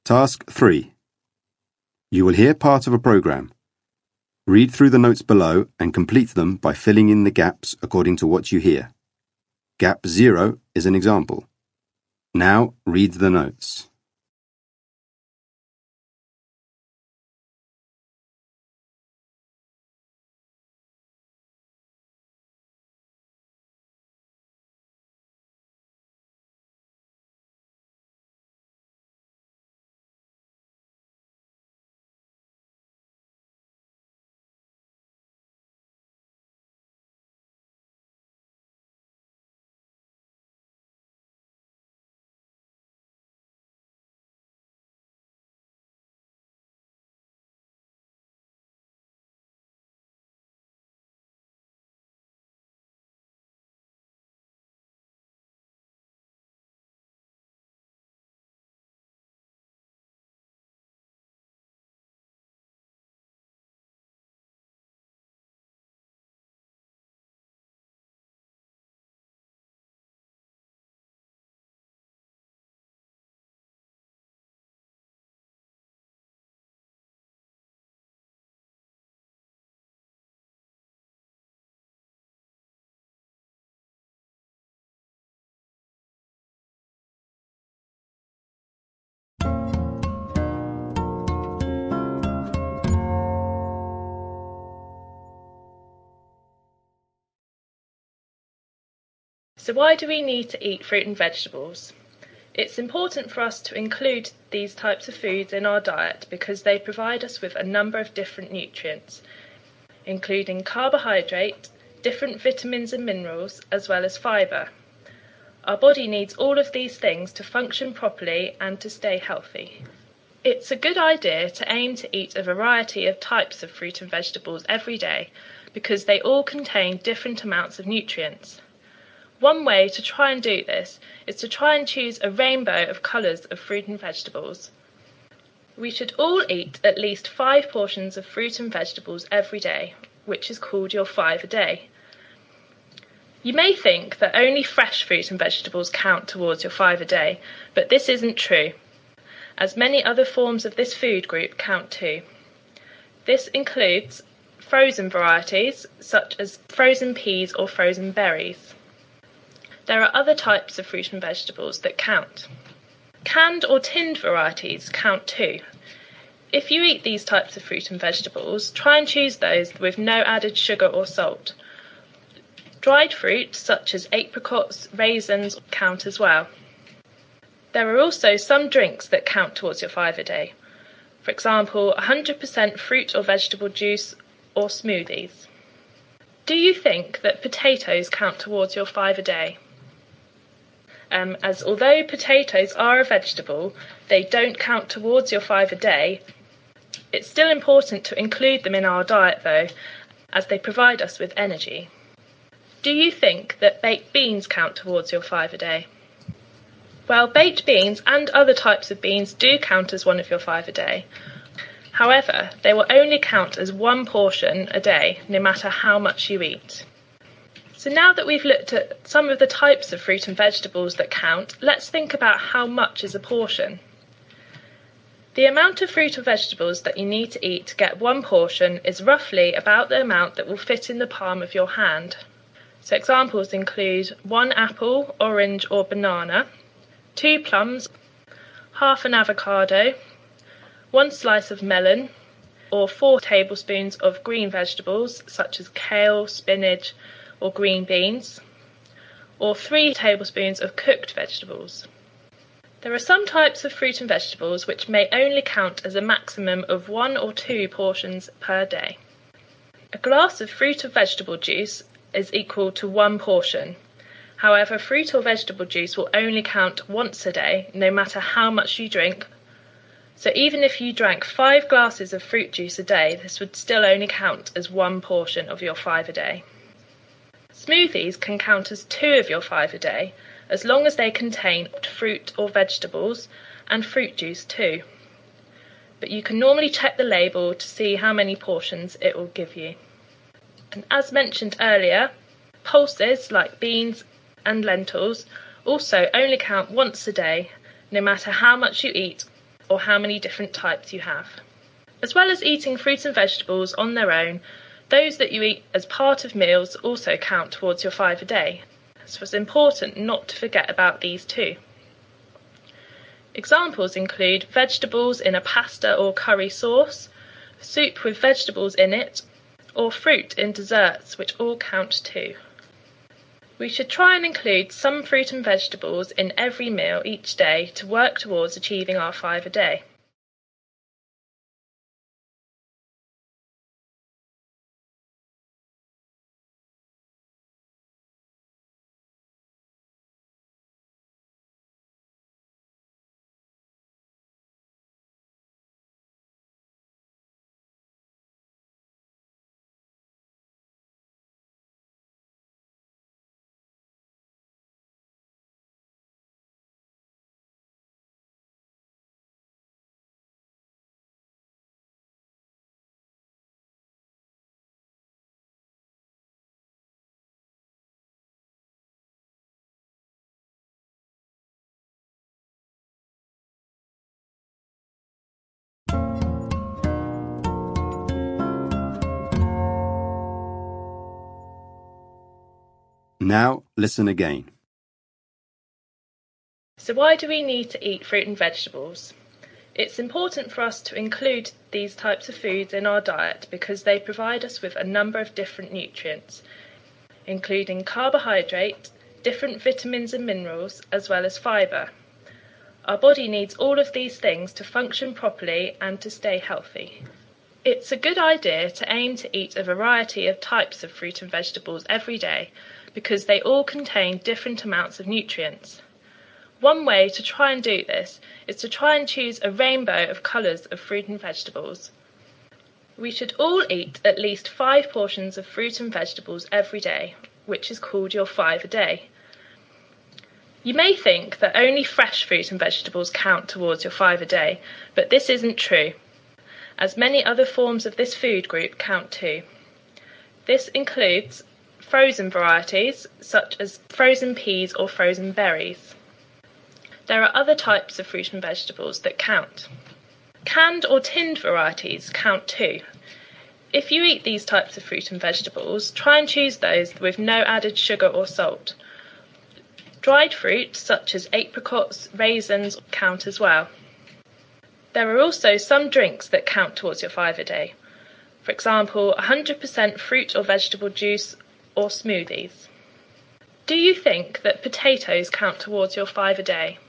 Task 3. You will hear part of a program. Read through the notes below and complete them by filling in the gaps according to what you hear. Gap 0 is an example. Now read the notes. So why do we need to eat fruit and vegetables? It's important for us to include these types of foods in our diet because they provide us with a number of different nutrients, including carbohydrate, different vitamins and minerals, as well as fibre. Our body needs all of these things to function properly and to stay healthy. It's a good idea to aim to eat a variety of types of fruit and vegetables every day because they all contain different amounts of nutrients. One way to try and do this is to try and choose a rainbow of colours of fruit and vegetables. We should all eat at least 5 portions of fruit and vegetables every day, which is called your 5 a day. You may think that only fresh fruit and vegetables count towards your 5 a day, but this isn't true, as many other forms of this food group count too. This includes frozen varieties, such as frozen peas or frozen berries. There are other types of fruit and vegetables that count. Canned or tinned varieties count too. If you eat these types of fruit and vegetables, try and choose those with no added sugar or salt. Dried fruit, such as apricots, raisins, count as well. There are also some drinks that count towards your 5 a day. For example, 100% fruit or vegetable juice or smoothies. Do you think that potatoes count towards your 5 a day? As although potatoes are a vegetable, they don't count towards your 5 a day. It's still important to include them in our diet though, as they provide us with energy. Do you think that baked beans count towards your 5 a day? Well, baked beans and other types of beans do count as one of your 5 a day. However, they will only count as 1 portion a day, no matter how much you eat. So now that we've looked at some of the types of fruit and vegetables that count, let's think about how much is a portion. The amount of fruit or vegetables that you need to eat to get 1 portion is roughly about the amount that will fit in the palm of your hand. So examples include 1 apple, orange or banana, 2 plums, half an avocado, 1 slice of melon, or 4 tablespoons of green vegetables such as kale, spinach, or green beans, or 3 tablespoons of cooked vegetables. There are some types of fruit and vegetables which may only count as a maximum of 1 or 2 portions per day. A glass of fruit or vegetable juice is equal to 1 portion. However, fruit or vegetable juice will only count once a day, no matter how much you drink. So even if you drank 5 glasses of fruit juice a day, this would still only count as 1 portion of your 5 a day. Smoothies can count as 2 of your 5 a day, as long as they contain fruit or vegetables and fruit juice too. But you can normally check the label to see how many portions it will give you. And as mentioned earlier, pulses like beans and lentils also only count once a day, no matter how much you eat. or how many different types you have. As well as eating fruit and vegetables on their own, those that you eat as part of meals also count towards your 5 a day, so it's important not to forget about these too. Examples include vegetables in a pasta or curry sauce, soup with vegetables in it, or fruit in desserts, which all count too. We should try and include some fruit and vegetables in every meal each day to work towards achieving our 5 a day. Now listen again. So why do we need to eat fruit and vegetables? It's important for us to include these types of foods in our diet because they provide us with a number of different nutrients, including carbohydrate, different vitamins and minerals, as well as fibre. Our body needs all of these things to function properly and to stay healthy. It's a good idea to aim to eat a variety of types of fruit and vegetables every day because they all contain different amounts of nutrients. One way to try and do this is to try and choose a rainbow of colours of fruit and vegetables. We should all eat at least 5 portions of fruit and vegetables every day, which is called your 5 a day. You may think that only fresh fruit and vegetables count towards your 5 a day, but this isn't true, as many other forms of this food group count too. This includes frozen varieties, such as frozen peas or frozen berries. There are other types of fruit and vegetables that count. Canned or tinned varieties count too. If you eat these types of fruit and vegetables, try and choose those with no added sugar or salt. Dried fruit, such as apricots, raisins, count as well. There are also some drinks that count towards your 5 a day. For example, 100% fruit or vegetable juice or smoothies. Do you think that potatoes count towards your 5 a day?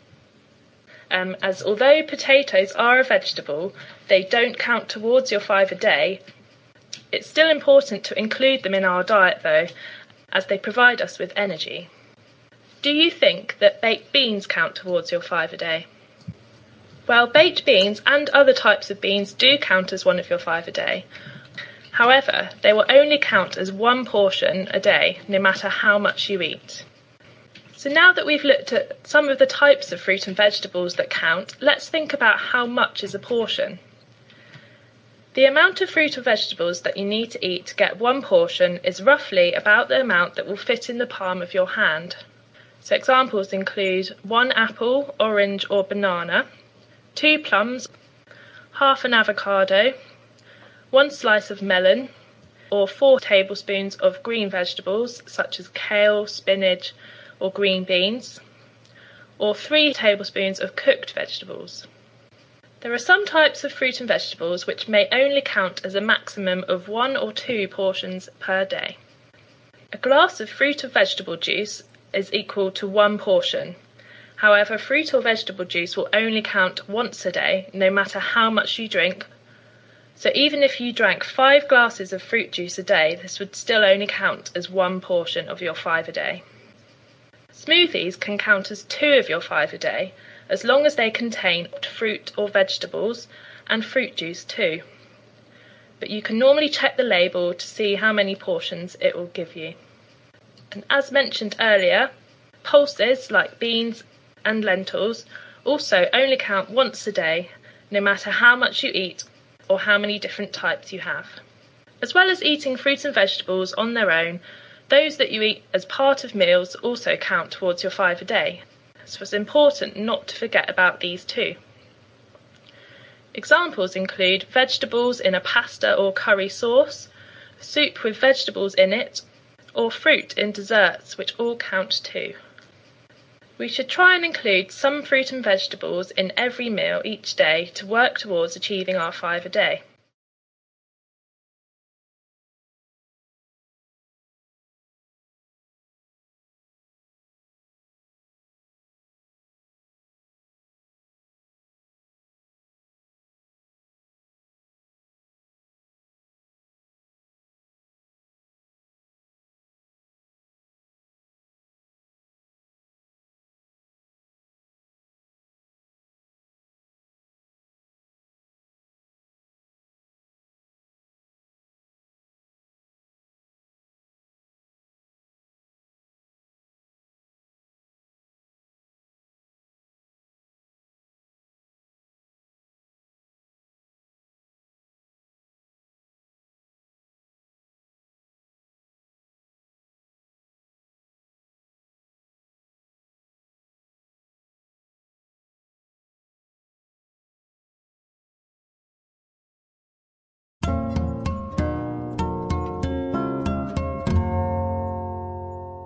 As although potatoes are a vegetable, they don't count towards your 5 a day. It's still important to include them in our diet though, as they provide us with energy. Do you think that baked beans count towards your 5 a day? Well, baked beans and other types of beans do count as one of your 5 a day. However, they will only count as 1 portion a day, no matter how much you eat. So now that we've looked at some of the types of fruit and vegetables that count, let's think about how much is a portion. The amount of fruit or vegetables that you need to eat to get 1 portion is roughly about the amount that will fit in the palm of your hand. So examples include 1 apple, orange or banana, 2 plums, half an avocado, 1 slice of melon, or 4 tablespoons of green vegetables such as kale, spinach, or green beans, or 3 tablespoons of cooked vegetables. There are some types of fruit and vegetables which may only count as a maximum of 1 or 2 portions per day. A glass of fruit or vegetable juice is equal to 1 portion. However, fruit or vegetable juice will only count once a day, no matter how much you drink. So even if you drank 5 glasses of fruit juice a day, this would still only count as 1 portion of your 5 a day. Smoothies can count as 2 of your 5 a day, as long as they contain fruit or vegetables and fruit juice too. But you can normally check the label to see how many portions it will give you. And as mentioned earlier, pulses like beans and lentils also only count once a day, no matter how much you eat or how many different types you have. As well as eating fruit and vegetables on their own, those that you eat as part of meals also count towards your 5 a day, so it's important not to forget about these too. Examples include vegetables in a pasta or curry sauce, soup with vegetables in it, or fruit in desserts, which all count too. We should try and include some fruit and vegetables in every meal each day to work towards achieving our 5 a day.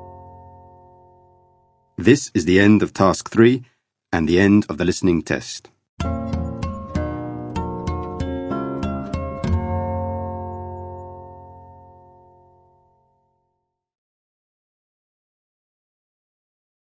This is the end of task 3 and the end of the listening test.